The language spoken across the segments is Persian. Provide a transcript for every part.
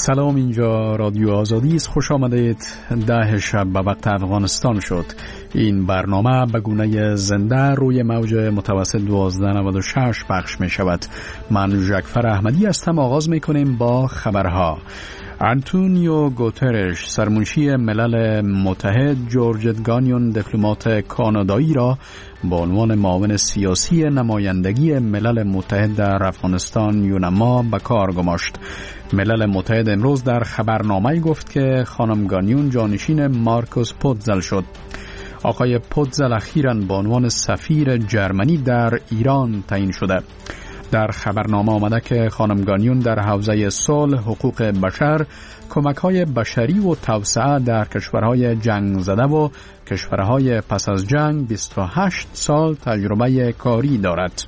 سلام، اینجا رادیو آزادی است. خوش آمدید. 10 شب به وقت افغانستان شد. این برنامه به گونه زنده روی موج متوسط 1296 پخش می شود. من ژکفر احمدی هستم. آغاز می کنیم با خبرها. آنتونیو گوترش، سرمنشی ملل متحد، جورج گانیون، دیپلمات کانادایی را به عنوان معاون سیاسی نمایندگی ملل متحد در افغانستان یونما به کار گماشت. ملل متحد امروز در خبرنامه‌ای گفت که خانم گانیون جانشین مارکوس پوتزل شد. آقای پوتزل اخیراً به عنوان سفیر جرمنی در ایران تعیین شده. در خبرنامه آمده که خانم گانیون در حوزه صلح، حقوق بشر، کمک‌های بشری و توسعه در کشورهای جنگ زده و کشورهای پس از جنگ 28 سال تجربه کاری دارد.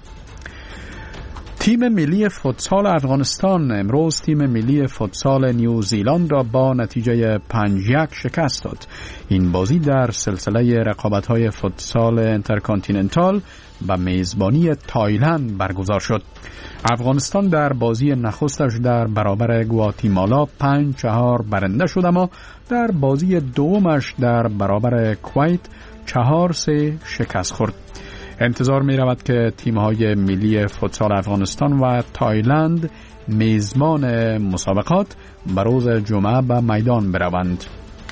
تیم ملی فوتسال افغانستان امروز تیم ملی فوتسال نیوزیلند را با نتیجه 5-1 شکست داد. این بازی در سلسله رقابت‌های فوتسال انترکانتیننتال به میزبانی تایلند برگزار شد. افغانستان در بازی نخستش در برابر گواتیمالا 5-4 برنده شد، اما در بازی دومش در برابر کویت 4-3 شکست خورد. انتظار می رود که تیم‌های ملی فوتسال افغانستان و تایلند میزبان مسابقات به روز جمعه به میدان بروند.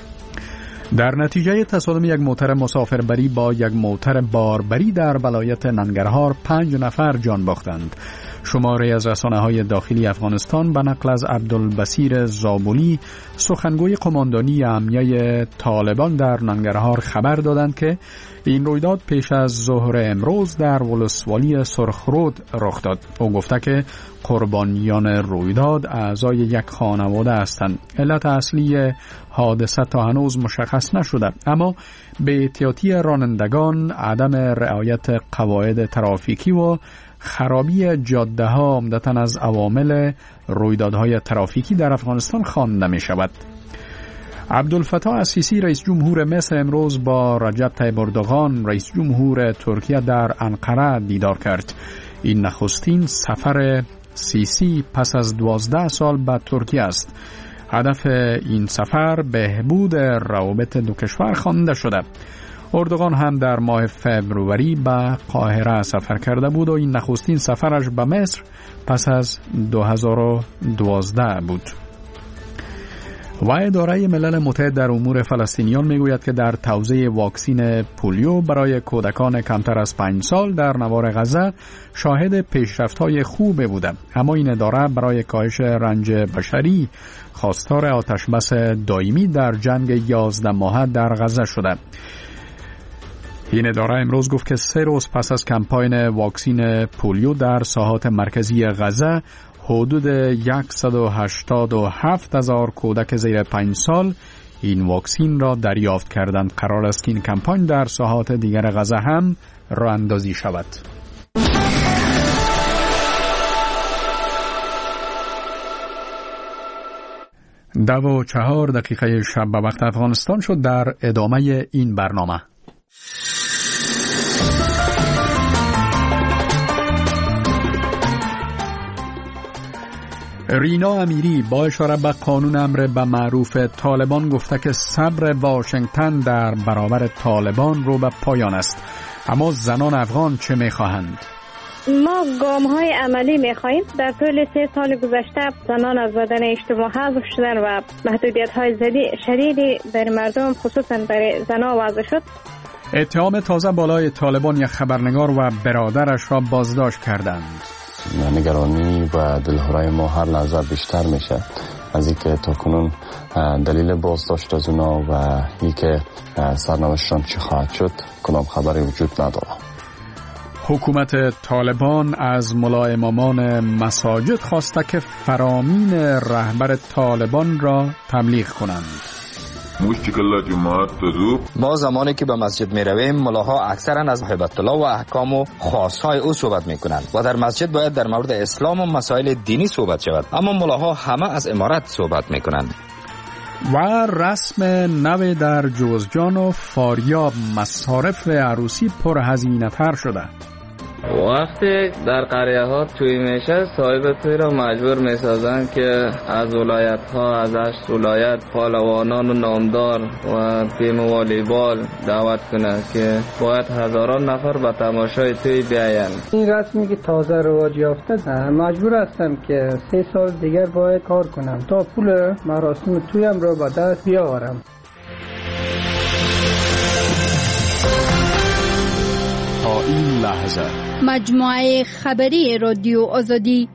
در نتیجه تصادم یک موتر مسافربری با یک موتر باربری در ولایت ننگرهار 5 نفر جان باختند. شماری از رسانه‌های داخلی افغانستان به نقل از عبدالبصیر زابولی، سخنگوی قماندانی امنیه طالبان در ننگرهار خبر دادند که این رویداد پیش از ظهر امروز در ولسوالی سرخرود رخ داد. او گفته که قربانیان رویداد اعضای یک خانواده هستند. علت اصلی حادثه تا هنوز مشخص نشده، اما به احتیاطی رانندگان، عدم رعایت قواعد ترافیکی و خرابی جاده ها عمدتاً از عوامل رویدادهای ترافیکی در افغانستان خوانده می شود. عبدالفتاح السیسی رئیس جمهور مصر امروز با رجب طیب اردوغان رئیس جمهور ترکیه در انقره دیدار کرد. این نخستین سفر سیسی پس از 12 سال به ترکیه است. هدف این سفر بهبود روابط دو کشور خوانده شده. اردوغان هم در ماه فوریه به قاهره سفر کرده بود و این نخستین سفرش به مصر پس از 2012 بود. و اداره ملل متحد در امور فلسطینیان میگوید که در توزیع واکسین پولیو برای کودکان کمتر از 5 سال در نوار غزه شاهد پیشرفت‌های خوب بوده، اما این اداره برای کاهش رنج بشری خواستار آتشبس دائمی در جنگ 11 ماهه در غزه شده. این اداره امروز گفت که 3 روز پس از کمپاین واکسین پولیو در ساحات مرکزی غزه حدود 187,000 کودک زیر 5 سال این واکسین را دریافت کردند. قرار است که این کمپاین در ساحات دیگر غزه هم راه اندازی شود. 12:04 شب به وقت افغانستان شد. در ادامه این برنامه رینا امیری با اشاره به قانون امر به معروف طالبان گفته که صبر واشنگتن در برابر طالبان رو به پایان است. اما زنان افغان چه می‌خواهند؟ ما گام‌های عملی می‌خواهیم. در طول 3 سال گذشته زنان از بدن اجتماع حذف شدن و محدودیت‌های شدیدی در مردم خصوصا برای زنان وضع شد. اتهام تازه بالای طالبان یک خبرنگار و برادرش را بازداشت کردند. نگرانی و دلهوره ما هر لحظه بیشتر میشه از اینکه تاکنون دلیل بازداشت از اونا و اینکه سرنوشتشان چی خواهد شد کدام خبری وجود نداره. حکومت طالبان از ملا امامان مساجد خواسته که فرامین رهبر طالبان را تبلیغ کنند. ما زمانی که به مسجد می رویم ملاها اکثرا از هیبت الله و احکام و خواستهای او صحبت می کنند و در مسجد باید در مورد اسلام و مسائل دینی صحبت شود، اما ملاها همه از امارت صحبت می کنند. و رسم نو در جوزجان و فاریاب، مصارف عروسی پرهزینه تر شده. وقتی در قریه ها توی میشه صاحب توی را مجبور میسازن که از ولایت ها از 8 ولایت پهلوانان و نامدار و تیم والیبال دعوت کنه که باید هزاران نفر به تماشای توی بیاین. این رسمی که تازه رواج یافته مجبور هستم که 3 سال دیگر باید کار کنم تا پول مراسم تویم را به دست بیاورم. تا این لحظه مجموعه خبری رادیو آزادی.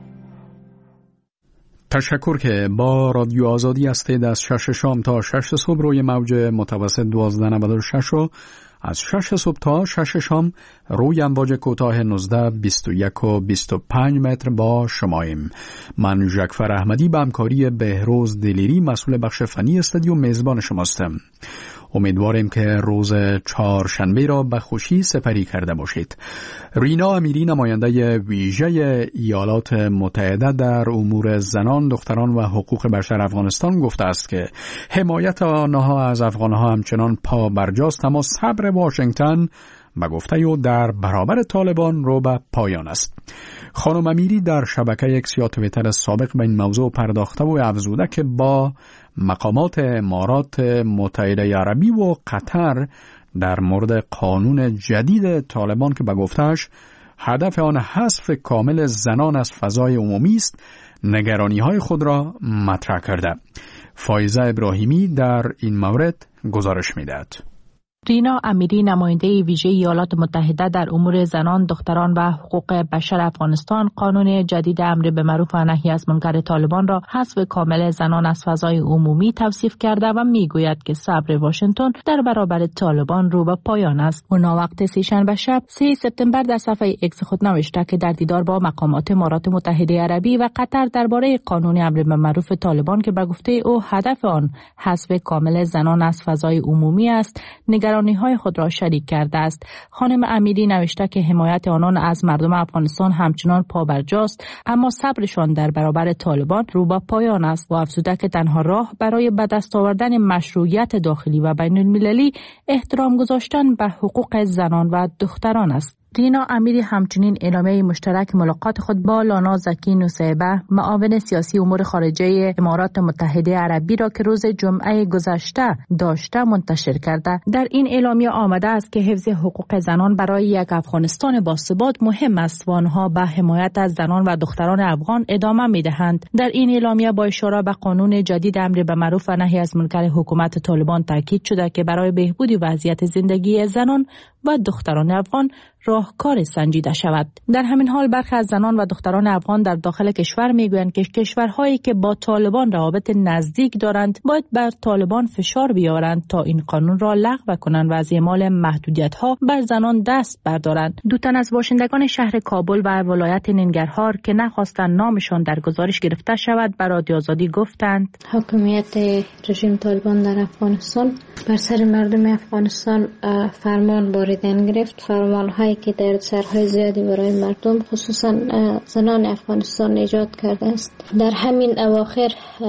تشکر که با رادیو آزادی هستید. از 6 شام تا 6 صبح روی موج متوسط 1296 رو از 6 صبح تا 6 شام روی امواج کوتاه 19 21 و 25 متر با شماییم. من ژکفر احمدی به همکاری بهروز دلیری مسئول بخش فنی استودیو میزبان شماستم. امیدواریم که روز چهارشنبه را به خوشی سپری کرده باشید. رینا امیری نماینده ویژه ایالات متحده در امور زنان، دختران و حقوق بشر افغانستان گفته است که حمایت آنها از افغانها همچنان پا برجاست، اما صبر واشنگتن به گفته او در برابر طالبان رو به پایان است. خانم امیری در شبکه اکس یا توییتر سابق به این موضوع پرداخته و افزوده که با مقامات امارات متحده عربی و قطر در مورد قانون جدید طالبان که به گفتهش هدف آن حذف کامل زنان از فضای عمومی است، نگرانی‌های خود را مطرح کرده. فایزه ابراهیمی در این مورد گزارش می‌دهد. رینا امیری نماینده ویژه ایالات متحده در امور زنان، دختران و حقوق بشر افغانستان قانون جدید امر به معروف و نهی از منکر طالبان را حذف کامل زنان از فضای عمومی توصیف کرده و میگوید که صبر واشنگتن در برابر طالبان رو به پایان است. او وقت سه‌شنبه شب 3 سپتامبر در صفحه اکس خود نوشته که در دیدار با مقامات امارات متحده عربی و قطر درباره قانون امر به معروف طالبان که به گفته او هدف آن حذف کامل زنان از فضای عمومی است، نگرانی‌های خود را شریک کرده است. خانم امیری نوشته که حمایت آنان از مردم افغانستان همچنان پابرجاست، اما صبرشان در برابر طالبان رو به پایان است و افزوده که تنها راه برای به دست آوردن مشروعیت داخلی و بین المللی احترام گذاشتن به حقوق زنان و دختران است. رینا امیری همچنین اعلامیه مشترک ملاقات خود با لانا زکی نوسیبه، معاون سیاسی امور خارجه امارات متحده عربی را که روز جمعه گذشته داشته منتشر کرده. در این اعلامیه آمده است که حفظ حقوق زنان برای یک افغانستان باثبات مهم است و آنها به حمایت از زنان و دختران افغان ادامه می‌دهند. در این اعلامیه با اشاره به قانون جدید امر به معروف و نهی از منکر حکومت طالبان تاکید شده که برای بهبود وضعیت زندگی زنان و دختران افغان راهکار سنجیده شود. در همین حال برخی از زنان و دختران افغان در داخل کشور میگویند که کشورهایی که با طالبان روابط نزدیک دارند باید بر طالبان فشار بیاورند تا این قانون را لغو کنند و از اعمال محدودیت‌ها بر زنان دست بردارند. دو تن از باشندگان شهر کابل و ولایت ننگرهار که نخواستند نامشان در گزارش گرفته شود بر رادیو آزادی گفتند حاکمیت رژیم طالبان در افغانستان بر سر مردم افغانستان فرمان باریدن گرفت، فرمان‌هایی که در سرهای زیادی برای مردم خصوصا زنان افغانستان ایجاد کرده است. در همین اواخر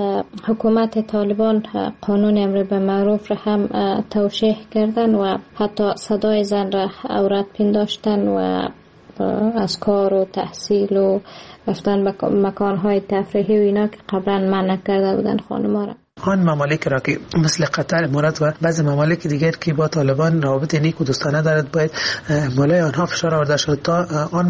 حکومت طالبان قانون امر به معروف را هم توشیح کردن و حتی صدای زن را عورت پنداشتن و از کار و تحصیل و رفتن به مکانهای تفریحی و اینا که قبلا منع کرده بودن خانم‌ها را. آن ممالک را که مثل قطر، امارات و بعضی ممالک دیگر که با طالبان روابط نیک و دوستانه دارد باید بالای آنها فشار آورده شد تا آن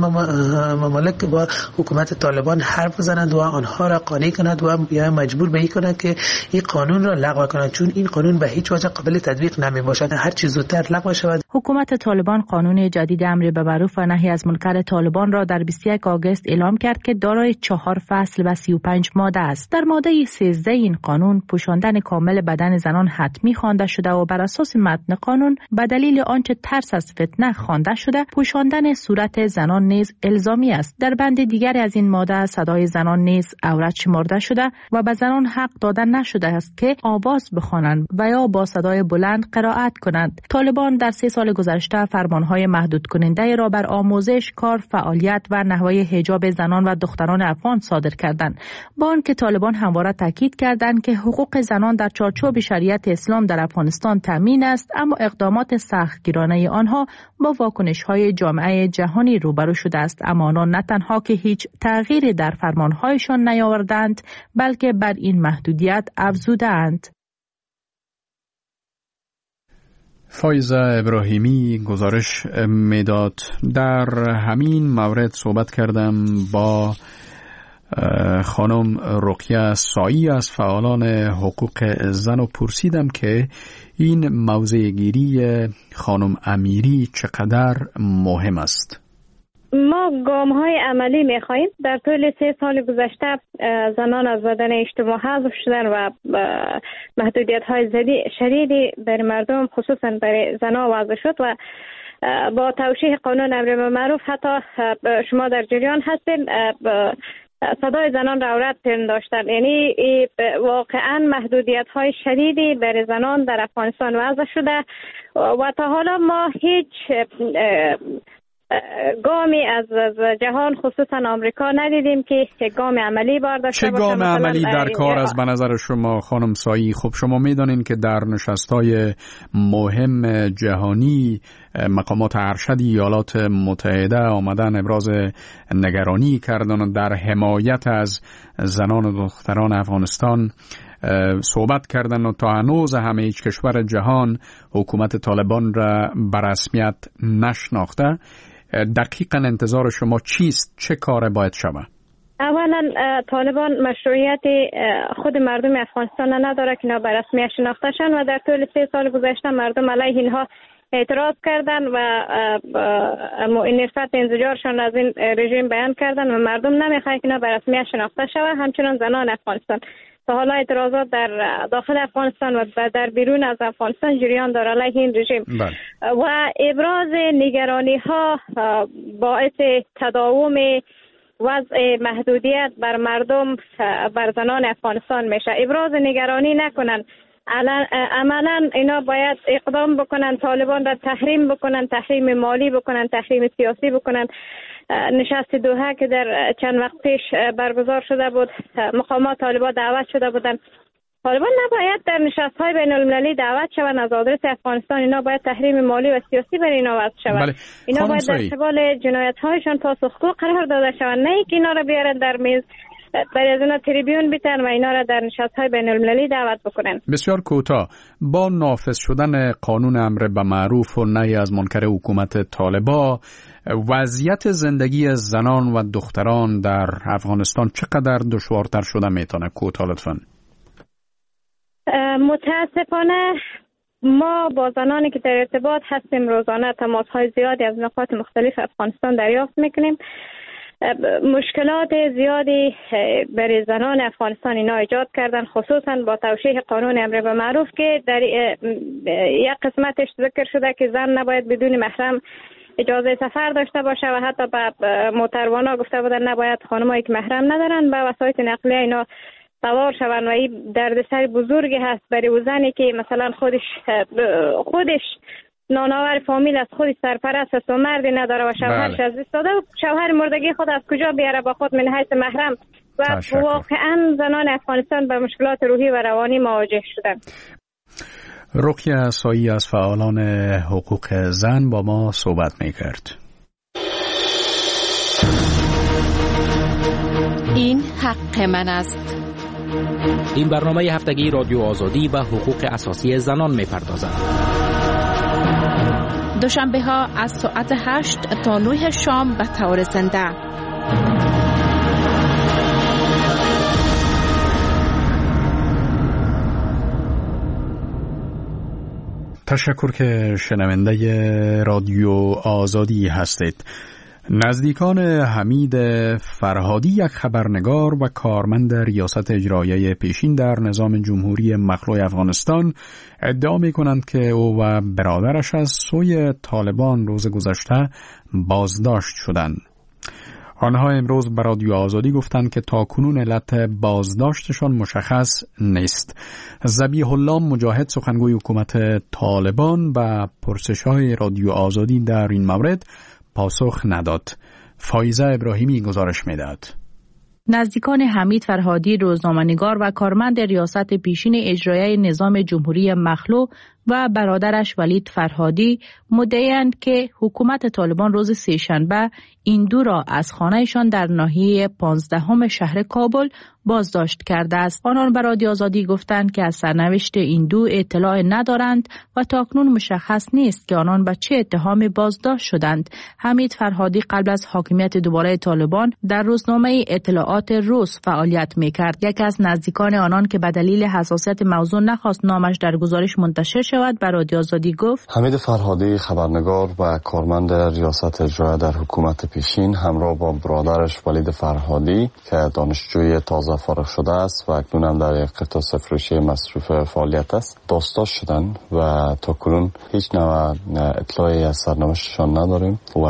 ممالک با حکومت طالبان حرف بزنند و آنها را قانع کنند و یا مجبور به این کنند که این قانون را لغو کنند، چون این قانون به هیچ وجه قابل تطبیق نمی باشد. هر چیز زودتر لغو شود. حکومت طالبان قانون جدید امر به معروف و نهی از منکر طالبان را در 21 آگوست اعلام کرد که دارای 4 فصل و 35 ماده است. در ماده 13 این قانون پوشاندن کامل بدن زنان حتمی خوانده شده و بر اساس متن قانون به دلیل آنچه ترس از فتنه خوانده شده پوشاندن صورت زنان نیز الزامی است. در بند دیگری از این ماده صدای زنان نیز عورت شمرده شده و به زنان حق داده نشده است که آواز بخوانند و یا با صدای بلند قرائت کنند. طالبان در 3 سال گذشته فرمانهای محدود کننده را بر آموزش، کار، فعالیت و نحوه حجاب زنان و دختران افغان صادر کردند. با آنکه طالبان همواره تاکید کردند که حقوق حقوق زنان در چارچوب شریعت اسلام در افغانستان تامین است، اما اقدامات سختگیرانه آنها با واکنش‌های جامعه جهانی روبرو شده است. اما آنها نه تنها که هیچ تغییری در فرمان‌هایشان نیاوردند، بلکه بر این محدودیت افزودند. فایزه ابراهیمی گزارش میداد. در همین مورد صحبت کردم با خانم رقیه سایی از فعالان حقوق زن و پرسیدم که این موضع گیری خانم امیری چقدر مهم است. ما گام‌های عملی می‌خواهیم. در طول 3 سال گذشته زنان از بدن اجتماع حذف شدن و محدودیت‌های شدیدی بر مردم خصوصا برای زنان وضع شد و با توشیح قانون امر بالمعروف حتی شما در جریان هستین صدای زنان را عورت پنداشتن. یعنی واقعا محدودیت‌های شدیدی برای زنان در افغانستان وضع شده و تا حالا ما هیچ گامی از جهان خصوصا آمریکا ندیدیم که گام عملی برداشته باشه. چه گام عملی در کار از به نظر شما خانم سایی؟ خب شما میدانین که در نشست‌های مهم جهانی مقامات ارشد ایالات متحده آمدن ابراز نگرانی کردن در حمایت از زنان و دختران افغانستان صحبت کردن و تا هنوز همه هیچ کشور جهان حکومت طالبان را به رسمیت نشناخته. دقیقاً انتظار شما چیست؟ چه کار باید شود؟ اولا طالبان مشروعیت خود مردم افغانستان نداره که اینا به رسمیت شناخته شن و در طول 3 سال گذشته مردم علیه اینها اعتراض کردن و نفرت انزجارشان از این رژیم بیان کردن و مردم نمیخواد که اینا به رسمیت شناخته شود. همچنان زنان افغانستان تا حالا اعتراضات در داخل افغانستان و در بیرون از افغانستان جریان داره علیه این رژیم و ابراز نگرانی ها باعث تداوم وضع محدودیت بر مردم بر زنان افغانستان میشه. ابراز نگرانی نکنن، عملا اینا باید اقدام بکنن، طالبان را تحریم بکنن، تحریم مالی بکنن، تحریم سیاسی بکنن. نشست دوحه که در چند وقت پیش برگزار شده بود، مقامات طالبان دعوت شده بودن. طالبان نباید در نشست‌های بین‌المللی دعوت شوند از آدرس افغانستان. اینا باید تحریم مالی و سیاسی برای اینا وضع شود. اینا باید در قبال جنایت‌هایشان پاسخگو قرار داده شوند، نه که اینا را بیارن در میز برای از اینا تریبیون بیتن و اینا را در نشست‌های بین‌المللی دعوت بکنن. بسیار کوتاه، با نافذ شدن قانون امر بالمعروف و نهی از منکر حکومت طالبان، وضعیت زندگی زنان و دختران در افغانستان چقدر دشوارتر شده میتونه؟ کوتاه لطفاً. متاسفانه ما با زنانی که در ارتباط هستیم روزانه تماس‌های زیادی از نقاط مختلف افغانستان دریافت میکنیم. مشکلات زیادی برای زنان افغانستان اینا ایجاد کردن، خصوصا با توشیح قانون امر بالمعروف که در یک قسمتش ذکر شده که زن نباید بدون محرم اجازه سفر داشته باشه و حتی به موتروانا گفته بودن نباید خانمایی که محرم ندارن به وسایط نقلیه اینا سوار شوند و این دردسر بزرگی هست برای زنی که مثلا خودش نانآور فامیل از خودش سرپرست است و مردی نداره و شوهرش از دست داده و شوهر مردگی خود از کجا بیاره با خود من حیث محرم و واقعا زنان افغانستان به مشکلات روحی و روانی مواجه شدن. رقیه سایی از فعالان حقوق زن با ما صحبت می‌کرد. این حق من است. این برنامه هفتگی رادیو آزادی و حقوق اساسی زنان می‌پردازد. دوشنبه ها از ساعت 8 تا 9 شام به طور زنده. تشکر که شنونده رادیو آزادی هستید. نزدیکان حمید فرهادی، یک خبرنگار و کارمند ریاست اجراییه پیشین در نظام جمهوری مخلوع افغانستان، ادعا می‌کنند که او و برادرش از سوی طالبان روز گذشته بازداشت شدند. آنها امروز به رادیو آزادی گفتند که تاکنون علت بازداشتشان مشخص نیست. ذبیح الله مجاهد، سخنگوی حکومت طالبان، و پرسش‌های رادیو آزادی در این مورد پاسخ نداد. فایزه ابراهیمی گزارش می‌دهد. نزدیکان حمید فرهادی روزنامه‌نگار و کارمند ریاست پیشین اجرایی نظام جمهوری مخلوع و برادرش ولید فرهادی مدعی‌اند که حکومت طالبان روز سه‌شنبه این دو را از خانه‌شان در ناحیه 15 شهر کابل بازداشت کرده است. آنان به رادیو آزادی گفتند که از سرنوشت این دو اطلاع ندارند و تاکنون مشخص نیست که آنان به چه اتهامی بازداشت شدند. حمید فرهادی قبل از حاکمیت دوباره طالبان در روزنامه اطلاعات روز فعالیت می‌کرد. یکی از نزدیکان آنان که به دلیل حساسیت موضوع نخواست نامش در گزارش منتشر شود به رادیو آزادی گفت: حمید فرهادی خبرنگار و کارمند ریاست اجرایی در حکومت پیشین همراه با برادرش ولید فرهادی که دانشجوی تازه فارغ شده است و اکنون هم در یک قطاع سفروشی مصروف فعالیت است بازداشت شدند و تا کنون هیچ نوع اطلاعی از سرنوشتشان نداریم و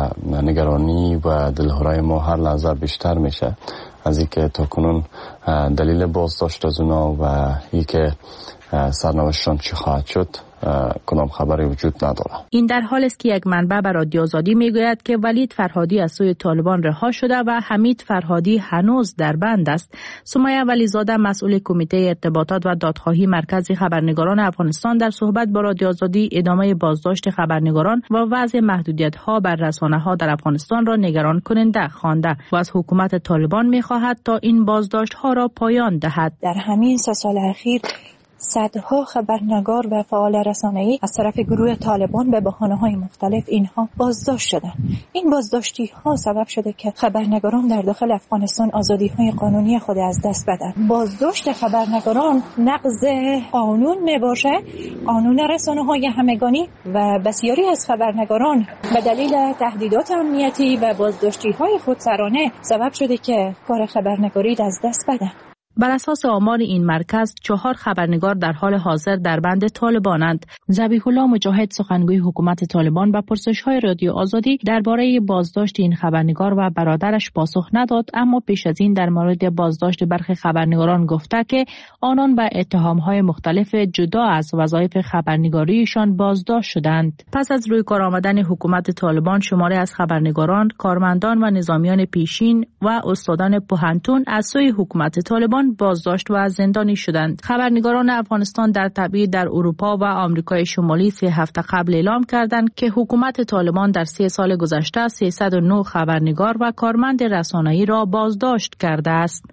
نگرانی و دلهره ما هر لحظه بیشتر میشه از اینکه تا کنون دلیل بازداشت از اونا و اینکه سرنوشتشان چی خواهد شد کدام خبری وجود نداره. این در حال است که یک منبع به رادیو آزادی میگوید که ولید فرهادی از سوی طالبان رها شده و حمید فرهادی هنوز در بند است. سمیه ولیزاده مسئول کمیته ارتباطات و دادخواهی مرکز خبرنگاران افغانستان در صحبت با رادیو آزادی ادامه بازداشت خبرنگاران و وضع محدودیت‌ها بر رسانه‌ها در افغانستان را نگران کننده خوانده و از حکومت طالبان می‌خواهد تا این بازداشت‌ها را پایان دهد. در همین 3 سال اخیر صدها خبرنگار و فعال رسانه‌ای از طرف گروه طالبان به بهانه‌های مختلف اینها بازداشت شدند. این بازداشتی‌ها سبب شده که خبرنگاران در داخل افغانستان آزادی‌های قانونی خود از دست بدن. بازداشت خبرنگاران نقض قانون میباشه، قانون رسانه‌های همگانی، و بسیاری از خبرنگاران به دلیل تهدیدات امنیتی و بازداشتی‌های خودسرانه سبب شده که کار خبرنگاری از دست بدن. بر اساس آمار این مرکز 4 خبرنگار در حال حاضر در بند طالبانند. ذبیح الله مجاهد سخنگوی حکومت طالبان به پرسش‌های رادیو آزادی درباره بازداشت این خبرنگار و برادرش پاسخ نداد، اما پیش از این در مورد بازداشت برخی خبرنگاران گفته که آنان به اتهام‌های مختلف جدا از وظایف خبرنگاریشان بازداشت شدند. پس از روی کار آمدن حکومت طالبان شماری از خبرنگاران، کارمندان و نظامیان پیشین و استادان پوهنتون از سوی حکومت طالبان بازداشت و زندانی شدند. خبرنگاران افغانستان در تبعید در اروپا و آمریکای شمالی 3 هفته قبل اعلام کردند که حکومت طالبان در 3 سال گذشته 309 خبرنگار و کارمند رسانه‌ای را بازداشت کرده است.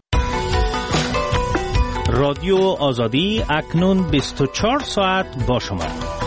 رادیو آزادی اکنون 24 ساعت با شما.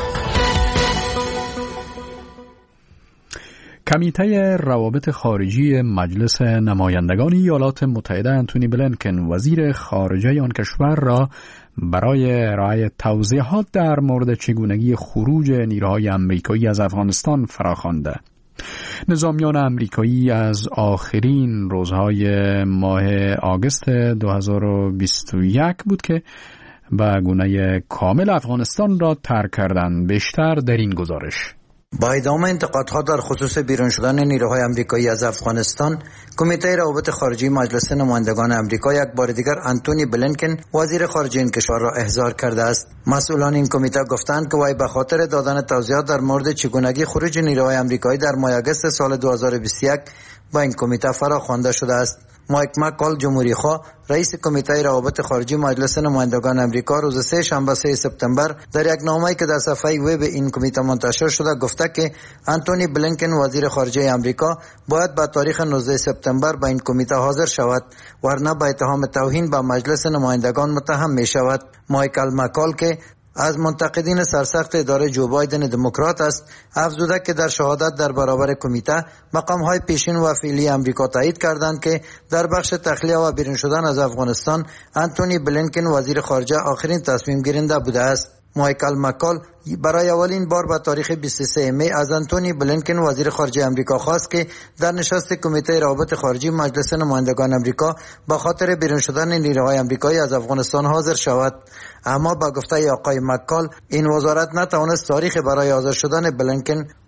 کمیته روابط خارجی مجلس نمایندگان ایالات متحده انتونی بلینکن وزیر خارجه آن کشور را برای ارائه توضیحات در مورد چگونگی خروج نیروهای آمریکایی از افغانستان فراخوانده. نظامیان آمریکایی از آخرین روزهای ماه آگوست 2021 بود که به گونه کامل افغانستان را ترک کردند. بیشتر در این گزارش. با ادامه انتقادها در خصوص بیرون شدن نیروهای آمریکایی از افغانستان، کمیته روابط خارجی مجلس نمایندگان آمریکا یک بار دیگر انتونی بلینکن وزیر خارجه این کشور را احضار کرده است. مسئولان این کمیته گفتند که وی به خاطر دادن توضیحات در مورد چگونگی خروج نیروهای آمریکایی در ماه آگوست سال 2021 با این کمیته فراخوانده شده است. مایک مکال جمهوری‌خواه رئیس کمیته روابط خارجی مجلس نمایندگان آمریکا روز 3 شنبه 3 سپتامبر در یک نامه‌ای که در صفحه وب این کمیته منتشر شده گفته که انتونی بلینکن وزیر خارجه آمریکا باید به تاریخ 19 سپتامبر به این کمیته حاضر شود، ورنه به اتهام توهین به مجلس نمایندگان متهم می شود. مایکل مکال که از منتقدین سرسخت اداره جو بایدن دموکرات است، افزوده که در شهادت در برابر کمیته مقام‌های پیشین و فعلی آمریکا تایید کردند که در بخش تخلیه و بیرون شدن از افغانستان انتونی بلینکن وزیر خارجه آخرین تصمیم گیرنده بوده است. مایکل مکال برای اولین بار به تاریخ 23 می از انتونی بلینکن وزیر خارجه آمریکا خواست که در نشست کمیته روابط خارجی مجلس نمایندگان آمریکا به خاطر بیرون شدن نیروهای آمریکایی از افغانستان حاضر شود، اما با گفته آقای مکال این وزارت نتوانست تاریخ برای حاضر شدن بلینکن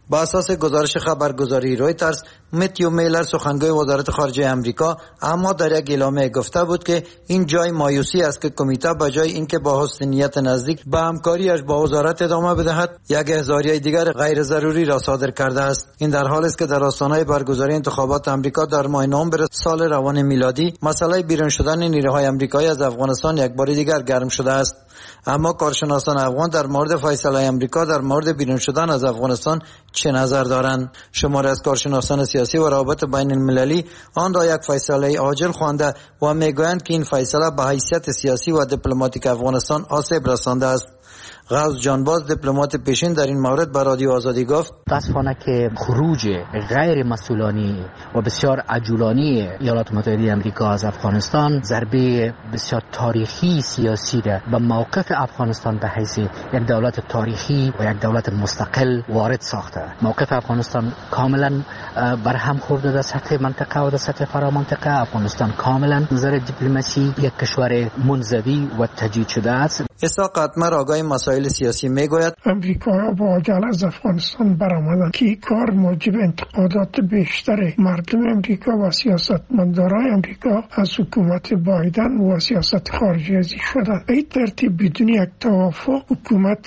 با اساس گزارش خبرگزاری رویترز، متیو میلر سخنگوی وزارت خارجه امریکا اما در یک اعلامیه گفته بود که این جای مایوسی است که کمیته به جای اینکه با حسن نیت نزدیک به همکاریش با وزارت ادامه بدهد، یک احضاریه دیگر غیر ضروری را صادر کرده است. این در حالی است که در آستانه برگزاری انتخابات امریکا در ماه نوامبر سال روان میلادی، مسئله بیرون شدن نیروهای امریکایی از افغانستان یک بار دیگر گرم شده است. اما کارشناسان افغان در مورد فیصله امریکا در مورد بیرون شدن از افغانستان چه نظر دارند؟ شماری از کارشناسان سیاسی و روابط بین المللی آن را یک فیصله عاجل خوانده و میگویند که این فیصله به حیثیت سیاسی و دیپلماتیک افغانستان آسیب رسانده است. غوث جانباز دیپلمات پیشین در این مورد به رادیو آزادی گفت: متاسفانه که خروج غیر مسئولانه و بسیار عجولانه ایالات متحده آمریکا از افغانستان ضربه بسیار تاریخی سیاسی را به موقف افغانستان به حیث یک دولت تاریخی و یک دولت مستقل وارد ساخته. موقف افغانستان کاملا برهم خورده در سطح منطقه و در سطح فرامنطقه. افغانستان کاملا نظر دیپلماسی یک کشور منزوی و تجدید شده است. اسحاق اتمر آگاه مسائل سیاسی میگوید: امریکا با عجله از افغانستان برآمدند که کار موجب انتقادات بیشتر مردم امریکا و سیاستمدارای امریکا از حکومت بایدن و سیاست خارجی شدند. این ترتیب بدون یک توافق حکومت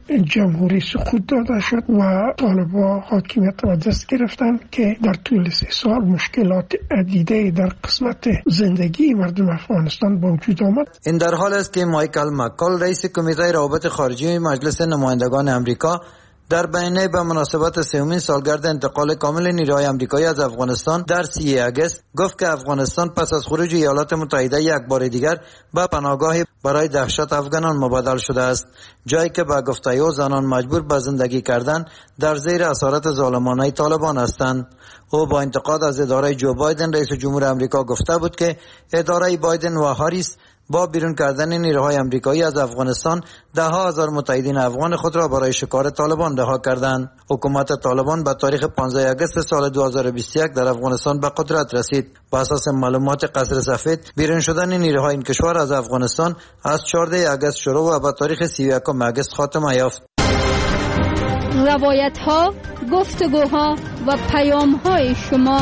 جمهوری سقوط داده شد و طالبان حاکمیت را دست گرفتند که در طول 3 سال مشکلات عدیده در قسمت زندگی مردم افغانستان به وجود آمد. این در حال است که مایکل مکال رئیس کمیته روابط خارجی مجلس نمایندگان امریکا در بیانیه به مناسبت 3مین سالگرد انتقال کامل نیروهای آمریکایی از افغانستان در 3 اگست گفت که افغانستان پس از خروج ایالات متحده یک بار دیگر به پناهگاهی برای دهشت افغانان مبادل شده است، جایی که به گفته او زنان مجبور به زندگی کردن در زیر اسارت ظالمانه طالبان هستند. او با انتقاد از اداره جو بایدن رئیس جمهور آمریکا گفته بود که اداره بایدن و هاریس با بیرون کردن نیروهای آمریکایی از افغانستان 10,000 متحدین افغان خود را برای شکار طالبان رها کردند. حکومت طالبان به تاریخ 15 اگست سال 2021 در افغانستان به قدرت رسید. بر اساس معلومات قصر سفید، بیرون شدن نیروهای این کشور از افغانستان از 14 اگست شروع و به تاریخ 31 اگست خاتمه یافت. روایت‌ها، گفتگوها و پیام‌های شما.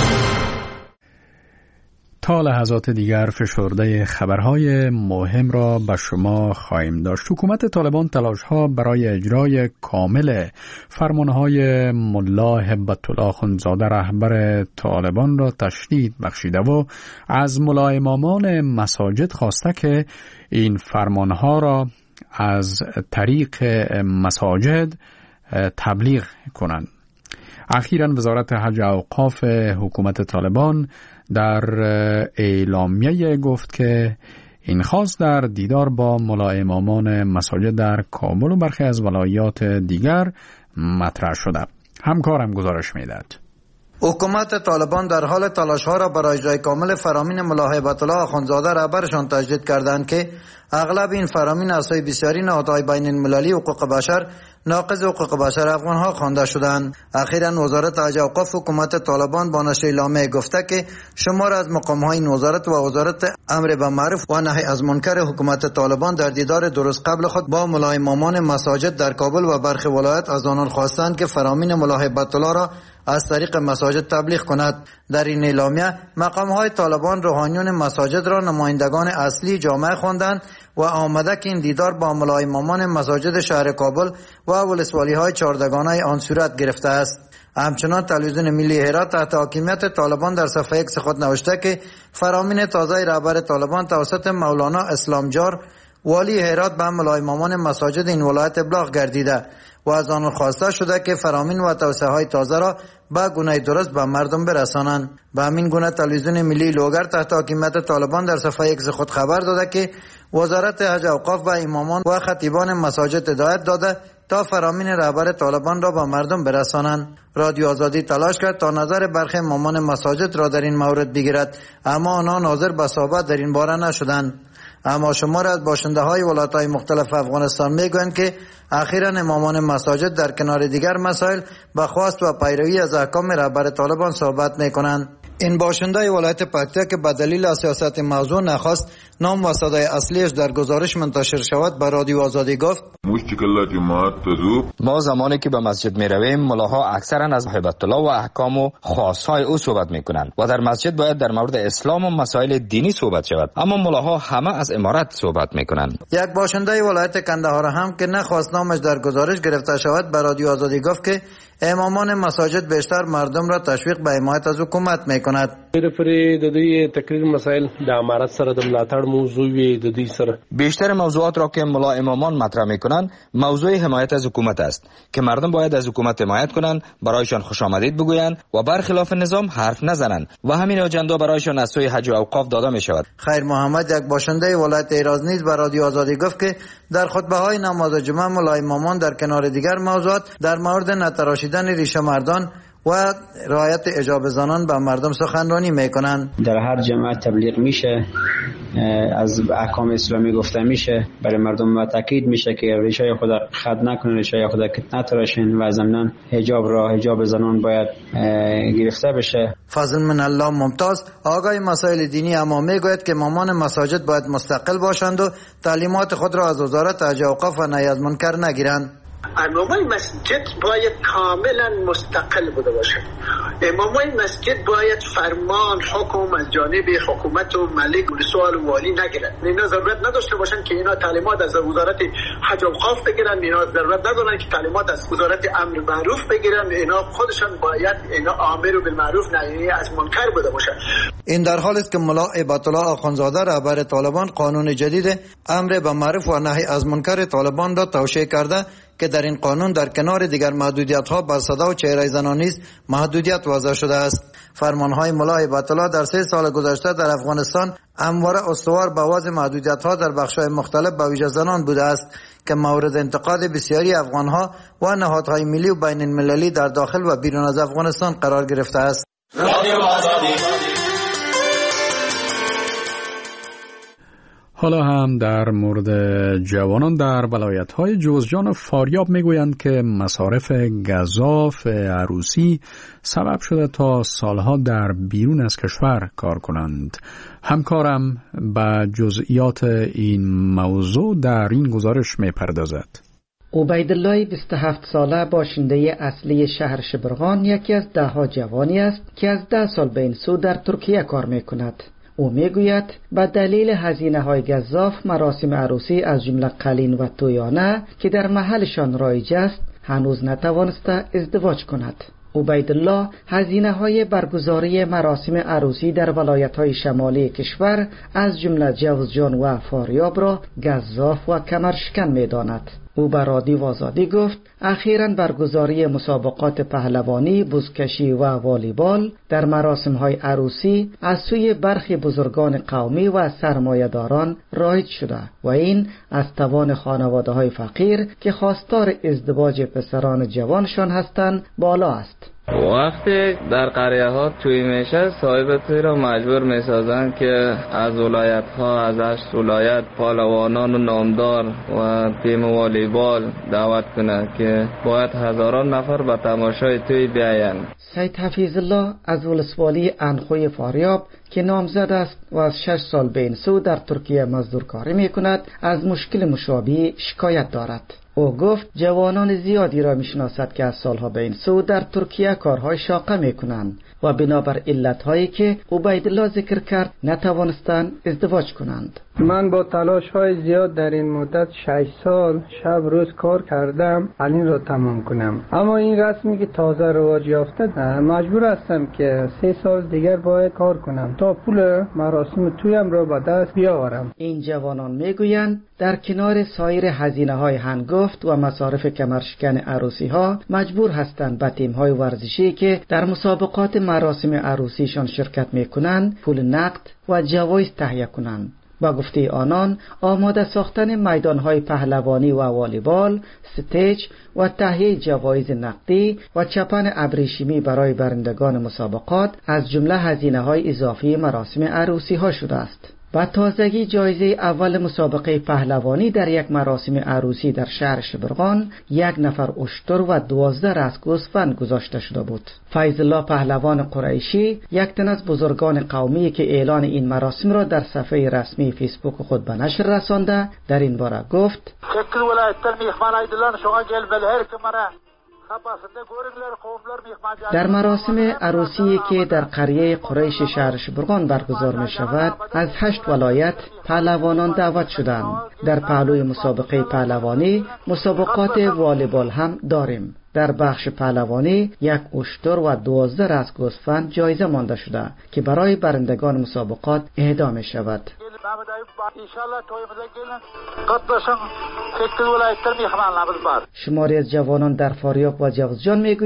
تا لحظات دیگر فشرده خبرهای مهم را به شما خواهیم داشت. حکومت طالبان تلاش‌ها برای اجرای کامل فرمانهای ملا هبت‌الله اخندزاده رهبر طالبان را تشدید بخشیده و از ملا امامان مساجد خواسته که این فرمانها را از طریق مساجد تبلیغ کنند. اخیراً وزارت حج و اوقاف حکومت طالبان در اعلامیه گفت که این خواست در دیدار با ملا امامان مساجد در کابل و برخی از ولایات دیگر مطرح شده. همکارم گزارش میدهد. حکومت طالبان در حال تلاش‌ها را برای اجرای کامل فرامین ملا هبت‌الله اخندزاده رهبرشان تجدید کردند که اغلب این فرامین از سوی بسیاری نهادهای بین المللی حقوق بشر ناقض حقوق بشر افغان‌ها خوانده شدند. اخیراً وزارت حج و اوقاف حکومت طالبان با نشر اعلامیه گفته که شمار از مقام‌های این وزارت و وزارت امر بالمعروف و نهی از منکر حکومت طالبان در دیدار درست قبل خود با ملا امامان مساجد در کابل و برخی ولایات از آنان خواستند که فرامین ملا هبت‌الله را از طریق مساجد تبلیغ کند. در این اعلامیه مقام‌های طالبان روحانیون مساجد را نمایندگان اصلی جامعه خواندند و آمده که این دیدار با ملا امامان مساجد شهر کابل و ولسوالی‌های 14گانه آن صورت گرفته است. همچنان تلویزیون ملی هرات تحت حاکمیت طالبان در صفحه ایکس خود نوشته که فرامین تازه رهبر طالبان توسط مولانا اسلامجار والی هرات به ملا امامان مساجد این ولایت ابلاغ گردیده و از آن خواسته شده که فرامین و توصیه‌های تازه را به گونه درست به مردم برسانند. به همین گونه تلویزیون ملی لوگر تحت حاکمیت طالبان در صفحه ایکس خود خبر داده که وزارت حج و اوقاف و امامان و خطیبان مساجد هدایت داده تا فرامین رهبر طالبان را به مردم برسانند. رادیو آزادی تلاش کرد تا نظر برخی امامان مساجد را در این مورد بگیرد، اما آنها حاضر به صحبت در این باره نشدند. اما شمار از باشنده‌های ولایت‌های مختلف افغانستان میگویند که اخیراً امامان مساجد در کنار دیگر مسائل به خواست و پیروی از احکام رهبر طالبان صحبت میکنند. این باشنده ولایت پکتیا که به دلیل سیاست موضوع نخواست نام و صدای اصلیش در گزارش منتشر شود به رادیو آزادی گفت ما زمانی که به مسجد می رویم ملاها اکثرا از هیبت الله و احکام و خاصهای او صحبت می کنند و در مسجد باید در مورد اسلام و مسائل دینی صحبت شود، اما ملاها همه از امارت صحبت می کنند. یک باشنده ولایت کندهار هم که نخواست نامش در گزارش گرفته شود به رادیو آزادی گفت که امامان مساجد بیشتر مردم را تشویق به حمایت از حکومت می کند. بیشتر موضوعات را که ملا امامان مطرح می کنند موضوع حمایت از حکومت است که مردم باید از حکومت حمایت کنند، برایشان خوش آمدید بگویند و برخلاف نظام حرف نزنند و همین اجندا برایشان از سوی حج و اوقاف داده می شود. خیر محمد یک باشنده ولایت ایراز نیز به رادیو آزادی گفت که در خطبه های نماز جمعه ملا امامان در کنار دیگر موضوعات در مورد نتراشیدن ریشه مردان و رعایت حجاب زنان به مردم سخنرانی میکنند. در هر جماعت تبلیغ میشه، از احکام اسلامی گفته میشه، برای مردم تاکید میشه که ریشه خود خد نکنن، ریشه خود نتراشن و ضمناً حجاب زنان باید گرفته بشه. فضل من الله ممتاز آقای مسائل دینی اما میگوید که امامان مساجد باید مستقل باشند و تعلیمات خود را از وزارت حج و اوقاف و نهی از منکر نگیرند. امامای مسجد باید کاملا مستقل بوده باشند. امامای مسجد باید فرمان حکم از جانب حکومت و ملک و سوال والی نگیرند. اینا ضرورت نداشته باشند که اینا تعلیمات از وزارت حج و اوقاف بگیرند، اینا ضرورت ندارند که تعلیمات از وزارت امر معروف بگیرند. اینا خودشان باید اینا امر بالمعروف نهی از منکر بوده باشند. این در حالی است که ملا هیبت الله آخوندزاده رهبر طالبان قانون جدید امر به معروف و نهی از منکر طالبان را توشیح کرده که در این قانون در کنار دیگر محدودیت‌ها بر صدا و چهره زنان نیز محدودیت وضع شده است. فرمان‌های ملا هیبت الله در 3 سال گذشته در افغانستان همواره استوار به وضع محدودیت‌ها در بخش‌های مختلف به ویژه زنان بوده است که مورد انتقاد بسیاری افغان‌ها و نهادهای ملی و بین المللی در داخل و بیرون از افغانستان قرار گرفته است. حالا هم در مورد جوانان در ولایت‌های جوزجان و فاریاب میگویند که مصارف گزاف عروسی سبب شده تا سالها در بیرون از کشور کار کنند. همکارم به جزئیات این موضوع در این گزارش میپردازد. عبیدالله 27 ساله باشنده اصلی شهر شبرغان یکی از 10 جوانی است که از 10 سال به این سو در ترکیه کار میکند. او میگوید به دلیل هزینه‌های گزاف مراسم عروسی از جمله قلین و تویانه که در محلشان رایج است هنوز نتوانسته ازدواج کند. عبیدالله هزینه‌های برگزاری مراسم عروسی در ولایت‌های شمالی کشور از جمله جوزجان و فاریاب را گزاف و کمرشکن می‌داند. او به رادیو آزادی گفت اخیراً برگزاری مسابقات پهلوانی، بزکشی و والیبال در مراسم‌های عروسی از سوی برخی بزرگان قومی و سرمایه‌داران رایج شده و این از توان خانواده‌های فقیر که خواستار ازدواج پسران جوانشان هستند بالا است. وقتی در قریه ها توی میشه صاحب توی را مجبور میسازن که از ولایت ها از 8 ولایت پهلوانان و نامدار و تیم والیبال دعوت کنه که باید هزاران نفر به تماشای توی بیاین. سید حفیظ الله از ولسوالی انخوی فاریاب که نامزد است و از 6 سال به این سو در ترکیه مزدور کاری می کند از مشکل مشابه شکایت دارد. او گفت جوانان زیادی را میشناسد که از سالها به این سو در ترکیه کارهای شاقه میکنند و بنابر علتهایی که عبیدالله ذکر کرد نتوانستند ازدواج کنند. من با تلاش های زیاد در این مدت 6 سال شب روز کار کردم این را تمام کنم، اما این رسمی که تازه رواج یافته مجبور هستم که 3 سال دیگر باید کار کنم تا پول مراسم تویم را به دست بیاورم. این جوانان میگویند در کنار سایر هزینه‌های هنگفت و مصارف کمرشکن عروسی ها مجبور هستند به تیم‌های ورزشی که در مسابقات مراسم عروسیشان شرکت میکنند پول نقد و جوایز تهیه کنند. با گفته آنان آماده ساختن میدانهای پهلوانی و والیبال، ستیج و تهیه جوایز نقدی و چپن ابریشمی برای برندگان مسابقات از جمله هزینه‌های اضافی مراسم عروسی ها شده است. و تازگی جایزه اول مسابقه پهلوانی در یک مراسم عروسی در شهر شبرغان 1 نفر اشتر و 12 رأس گوسفند گذاشته شده بود. فیض الله پهلوان قریشی، یک تن از بزرگان قومی که اعلان این مراسم را در صفحه رسمی فیسبوک خود به نشر رسانده، در این باره گفت: در مراسم عروسی که در قریه قریش شهر شبرغان برگزار می شود، از 8 ولایت پهلوانان دعوت شدند. در پهلوی مسابقه پهلوانی مسابقات والیبال هم داریم. در بخش پهلوانی 1 اشتر و 12 رأس گوسفند جایزه مانده شده که برای برندگان مسابقات اهدا می شود. شماری از جوانان در فاریاب و جوزجان می